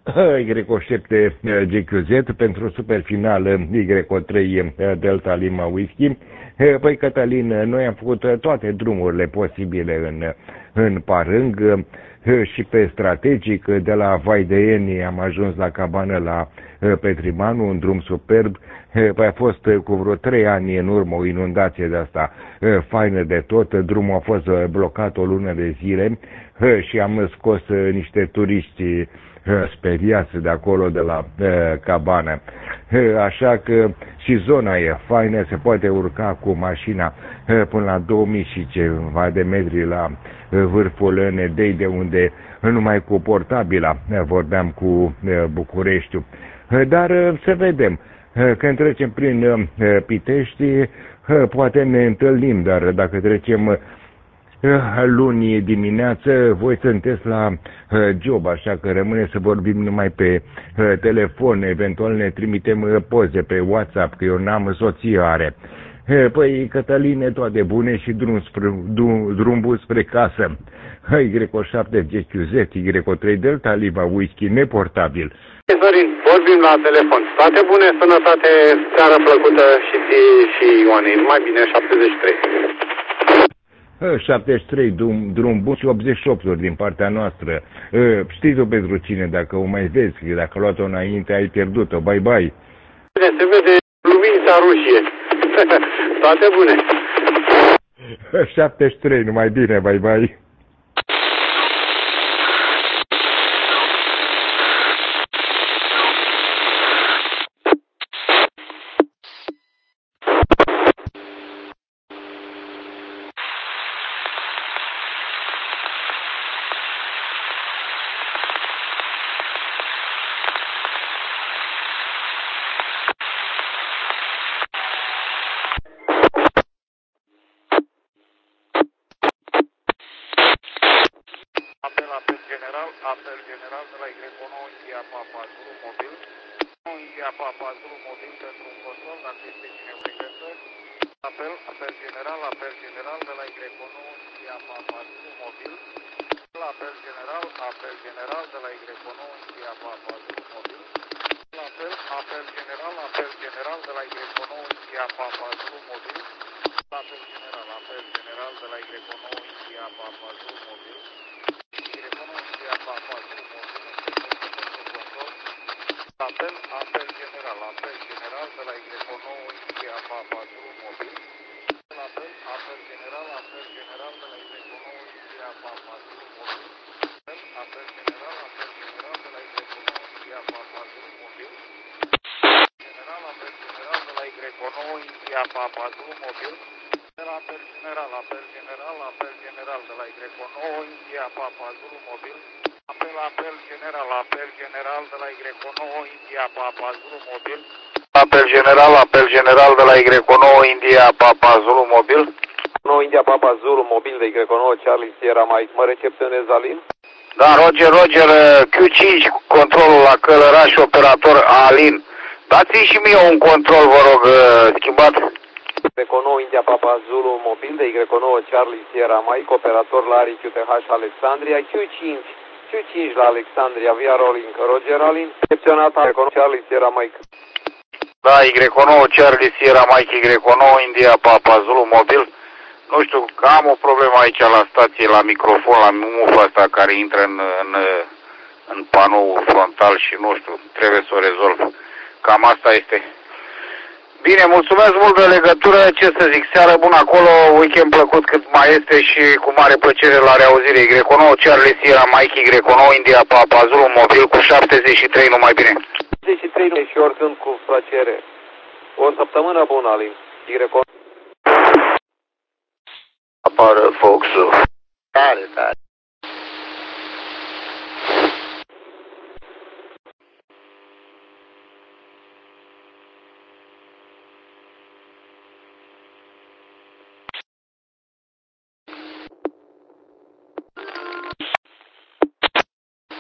Y7 GQZ pentru superfinală Y3 Delta Lima Whisky. Păi, Cătălin, noi am făcut toate drumurile posibile în Parâng și pe strategic, de la Vai de Eni am ajuns la cabană la Petrimanu, un drum superb. Păi a fost cu vreo 3 ani în urmă o inundație de asta faină de tot, drumul a fost blocat o lună de zile și am scos niște turiști speriați de acolo, de la cabană. Așa că și zona e faină, se poate urca cu mașina până la 2000 și ceva de metri la vârful Nedei, de unde numai cu portabila vorbeam cu Bucureștiul. Dar să vedem, când trecem prin Pitești, poate ne întâlnim, dar dacă trecem luni dimineață, voi sunteți la job, așa că rămâne să vorbim numai pe telefon, eventual ne trimitem poze pe WhatsApp, că eu n-am, soție are. Păi, Cătăline, toate bune și drum bun spre casă. Y7 GQZ, Y3 Delta Lima Whisky neportabil. Sorin, vorbim la telefon. Toate bune, sănătate, seară plăcută și ție și Ioanei. Numai bine, 73. 73, drum bun și 88 din partea noastră. Știi tu pentru cine, dacă o mai vezi, dacă a luat-o înainte, ai pierdut-o. Bye, bye. Se vede lumința roșie. Toate bune. 73, numai bine, bye, bye. Apel general de la Y9 India Papa Zulu mobil. India Papa Zulu mobil pentru un control, dacă este cine pregătă. Apel general de la Y9 India Papa Zulu mobil. Apel general de la Y9 India Papa Zulu mobil. Apel general de la Y9 India Papa Zulu mobil. Apel general de la Y9 India Papa Zulu mobil. Apel general de la Y9 India Papa Zulu mobil. Apel general de la Y9 India Papa Zulu mobil. Apel general de la Y9 India Papa Zulu mobil. Apel general de la Y9 India Papa Zulu mobil. Apel general de la Y9 India Papa Zulu mobil. Apel general de la Y9 India Papa Zulu mobil. Apel general de la Y9 India Papa Zulu mobil. 9 India Papa Zulu mobil de Y9 Charlie Sierra Mike. Mă recepționez, Alin? Da, Roger, Q5, controlul la Călăraș, operator Alin. Dați-mi și mie un control, vă rog, schimbat. Y9 India Papa Zulu mobil de Y9 Charlie Sierra Mike, operator la RQTH Alexandria, Q5 la Alexandria, via rolling, Roger Alin, recepționat Y9 Charlie Sierra Mike. Da, Y9 Charlie Sierra Mike, Y9 India Papa Zulu mobil. Nu știu, că am o problemă aici la stație, la microfon, la mufă asta care intră în panou frontal și nu știu, trebuie să o rezolv. Cam asta este. Bine, mulțumesc mult de legătură, ce să zic, seară bună acolo, weekend plăcut cât mai este și cu mare plăcere la reauzire. Y9 Charlie Sierra Mike, Y9 India Papa Zulu mobil cu 73, numai bine. 73 și oricând cu plăcere. O săptămână bună, Alin. Y9. Apară Fox-ul. Tare.